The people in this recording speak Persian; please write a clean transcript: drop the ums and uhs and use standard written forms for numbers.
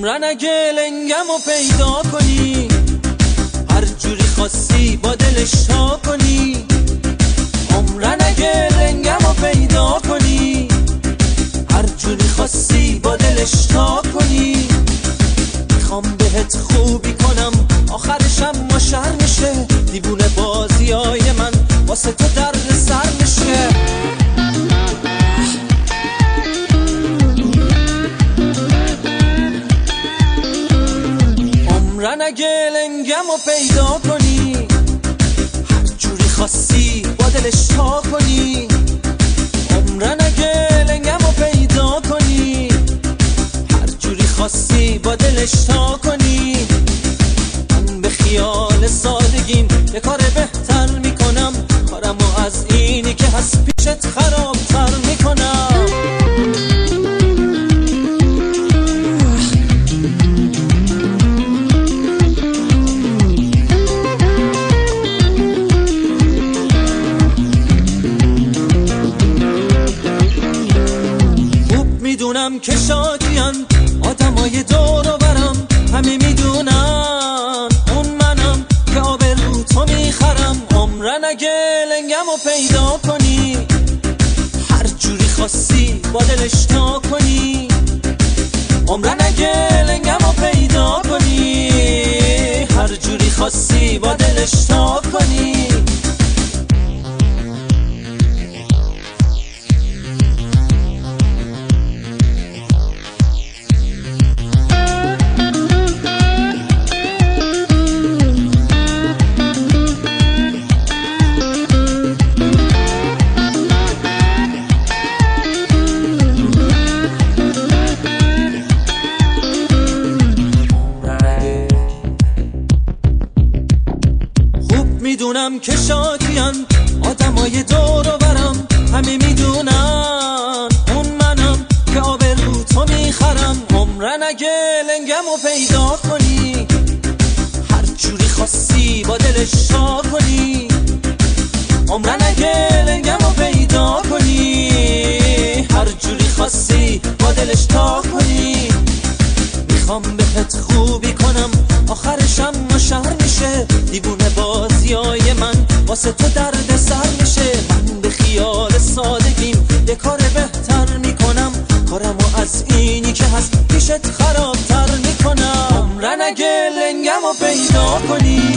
عمرن اگه لنگمو پیدا کنی، هر جوری خواستی با دلش تا کنی. عمرن اگه لنگمو پیدا کنی، هر جوری خواستی با دلش تا کنی. میخوام بهت خوبی کنم آخرشم ما شهر میشه، دیوونه بازیای من واسه تو درد سر میشه. عمرن اگه لنگمو پیدا کنی، هر جوری خواستی با دلش تا کنی. عمرن اگه لنگمو پیدا کنی، هر جوری خواستی با دلش تا کنی. من به خیال سادگیم یه کار بهتر میکنم، کارمو از اینی که هست پیشت خرابتر میکنم. میدونم که شادیان آدمای دور و برم، همه میدونن اون منم که آبرو تو میخرم. عمرن اگه لنگمو پیدا کنی، هر جوری خواستی با دلش تا کنی. عمرن اگه لنگمو پیدا کنی، هر جوری خواستی با دلش تا کنی. میدونم که شادیان آدمای دور و برم، همه میدونن اون منم که آبرو تو میخرم. عمرن اگه لنگمو پیدا کنی، هر جوری خواستی با دلش تا کنی. عمرن اگه لنگمو پیدا کنی، هر جوری خواستی با دلش تا کنی. میخوام بهت خوبی کنم آخرشم ما شهر میشه، دیوونه بازیای من واسه تو درد سر میشه. من به خیال سادگیم یه کار بهتر میکنم، کارمو از اینی که هست پیشت خرابتر میکنم. عمرن اگه لنگمو پیدا کنی،